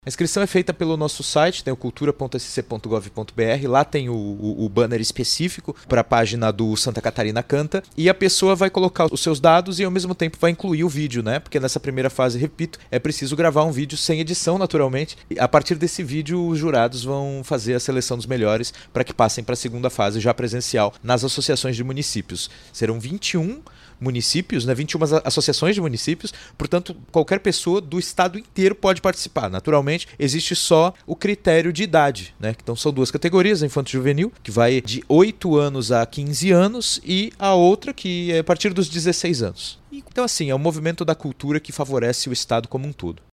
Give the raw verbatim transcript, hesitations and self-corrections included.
A inscrição é feita pelo nosso site, tem o cultura ponto s c ponto gov ponto b r, lá tem o, o, o banner específico para a página do Santa Catarina Canta, e a pessoa vai colocar os seus dados e ao mesmo tempo vai incluir o vídeo, né? Porque nessa primeira fase, repito, é preciso gravar um vídeo sem edição, naturalmente. E a partir desse vídeo, os jurados vão fazer a seleção dos melhores para que passem para a segunda fase já presencial nas associações de municípios. Serão vinte e um municípios, né, vinte e uma associações de municípios, portanto, qualquer pessoa do estado inteiro pode participar. Naturalmente, existe só o critério de idade, né? Então são duas categorias, a infanto-juvenil, que vai de oito anos a quinze anos, e a outra que é a partir dos dezesseis anos. Então, assim, é um movimento da cultura que favorece o estado como um todo.